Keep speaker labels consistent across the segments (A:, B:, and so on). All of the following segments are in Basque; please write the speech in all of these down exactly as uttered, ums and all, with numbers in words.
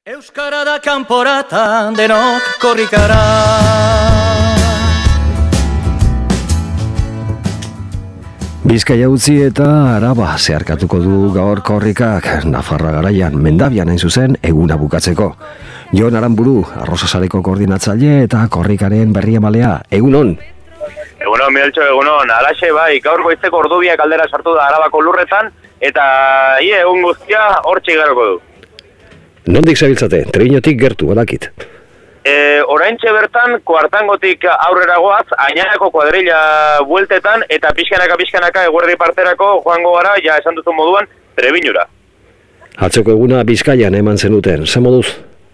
A: Euskara da kanporata, denok korrikara.
B: Bizkaia utzi eta Araba zeharkatuko du gaur korrikak, Nafarra garaian, Mendabian hain zuzen, eguna bukatzeko. Jon Aranburu, Arrosasareko koordinatzaile eta korrikaren berri emalea, egunon?
C: Egunon, Mieltxo, egunon. Alaxe bai, gaur goizeko ordubiak aldera sartu da Arabako lurretan, eta ie, egun guztia hortxe igaroko du.
B: Nondik zabiltzate? Trebiñotik gertu, badakit.
C: E, oraintxe bertan, kuartangotik aurrera goaz, Añanako kuadrilla bueltetan, eta pixkanaka-pixkanaka eguerdi parterako joango gara, ja esan duzun moduan, Trebiñura.
B: Atzoko eguna Bizkaian eman zenuten, ze moduz?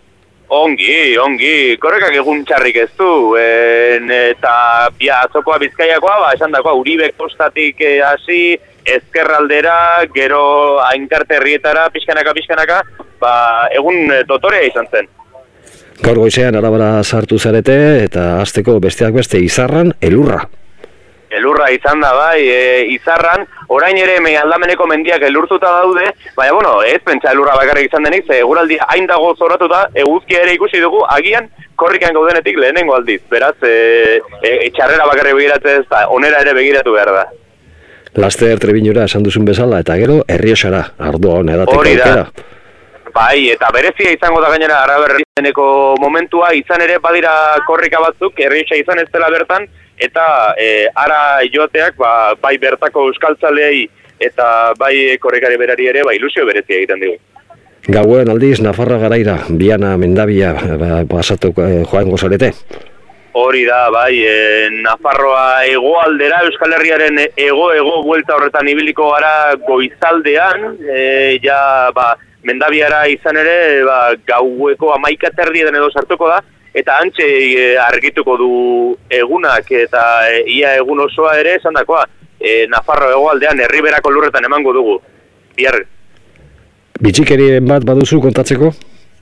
C: Ongi, ongi, korrekak egun txarrik ez du, en, eta bia atzokoa Bizkaiakoa, ba, esan dakoa, Uribe kostatik eh, hasi, ezkerraldera, gero Ainkarte herrietara, pixkanaka-pixkanaka, ba, egun dotorea izan zen.
B: Gaur goizean Arabara sartu zarete eta hasteko besteak beste Izarran, elurra.
C: Elurra izan da bai, e, Izarran, orain ere me aldameneko mendiak elurtuta daude, baina, bueno, ez pentsa elurra bakarrik izan denik, ze eguraldi hain dago zoratuta, eguzkia ere ikusi dugu, agian korrikan gaudenetik lehenengo aldiz, beraz, e, e, txarrera bakarrik begiratzez, eta onera ere begiratu behar da.
B: Laster Trebiñura esan duzun bezala, eta gero Errioxara, ardua hon edateko aukera.
C: Bai, eta berezia izango da gainera Araberrizeneko momentua, izan ere badira korrika batzuk, Errioxa izan ez dela bertan, eta e, ara joateak ba, bai bertako euskaltzalei eta bai korrikari berari ere ba, ilusio berezia egiten dugu.
B: Gauen aldiz, Nafarra garaira, Biana, Mendabia, ba, pasatuko eh, joango zarete?
C: Hori da, bai, e, Nafarroa hegoaldera, Euskal Herriaren ego-ego buelta horretan ibiliko gara goizaldean, e, ja, ba, Mendabiara izan ere, ba, gaueko hamaika terdieden edo sartuko da, eta antxe e, argituko du egunak, eta e, ia egun osoa ere, esan dakoa, e, Nafarro hegoaldean, Herriberako lurretan emango dugu, bihar.
B: Bitxikerien bat baduzu kontatzeko?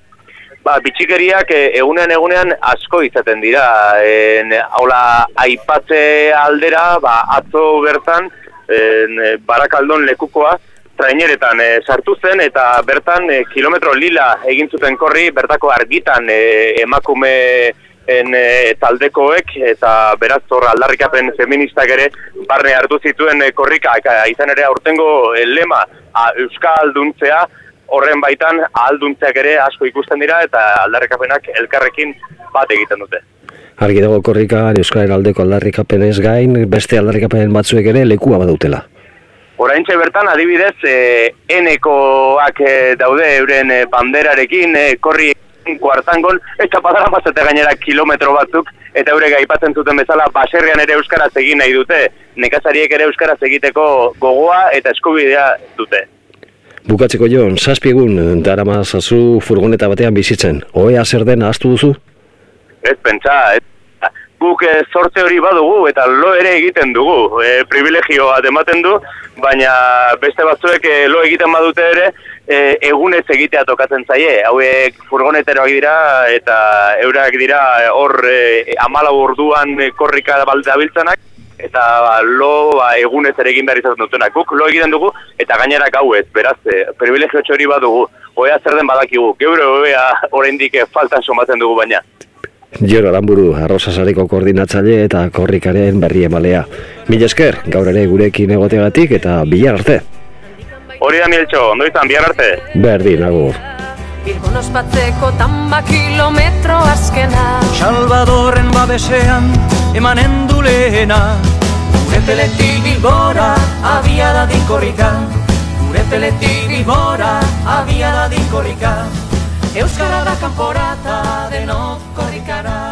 C: Ba, bitxikeriak egunean egunean asko izaten dira. En, haula, aipatze aldera, ba, atzo bertan, en, Barakaldon lekukoa, traineretan e, sartu zen, eta bertan e, kilometro lila egin zuten korri, bertako argitan e, emakume en, e, taldekoek, eta beraz hor aldarrikapen feministak ere barne hartu zituen e, korrika, izan ere aurtengo e, lema a, euskalduntzea, horren baitan ahalduntzeak ere asko ikusten dira eta aldarrikapenak elkarrekin bat egiten dute.
B: Argi dago korrikan Euskaren aldeko aldarrikapenez gain, beste aldarrikapen batzuek ere lekua badautela.
C: Oraintxe bertan adibidez, e, enekoak e, daude euren e, banderarekin, e, korri kuartangon, eta padara mazete gainera kilometro batzuk, eta eurek aipatzen zuten bezala baserrian ere euskaraz egin nahi dute, nekazariek ere euskaraz egiteko gogoa eta eskubidea dute.
B: Bukatzeko Jon, zazpi egun daramazazu furgoneta batean bizitzen. Ohea zer den ahaztu duzu?
C: Ez pentsa, ez. Guk e, zorte hori badugu eta lo ere egiten dugu. E, privilegio bat ematen du, baina beste batzuek e, lo egiten badute ere e, egunez egitea tokatzen zaie. Hauek furgoneteroak dira eta eurak dira hor e, amalau orduan e, korrika baldabiltzanak. Eta ba, lo ba, egunez ere egin behar izaten dutenak. Guk lo egiten dugu eta gainera gauez, beraz, e, privilegio txori badugu. Oea zer den badakigu, geure oea oraindik faltan somatzen dugu baina.
B: Jon Aranburu, Arrosasareko koordinatzaile eta korrikaren berri emalea. Mila esker, gaur ere gurekin egoteagatik eta bihar arte.
C: Hori da Mieltxo, ondo izan, bihar arte.
B: Berdin, agur.
D: Bilbon ospatzeko tamba kilometro azkena,
A: Salvadorren babesean emanen du lehena. Gure peletik Bilbora abia da dinkorrika, gure peletik Bilbora abia da dinkorrika. Euskara da kanporata denok korrikara.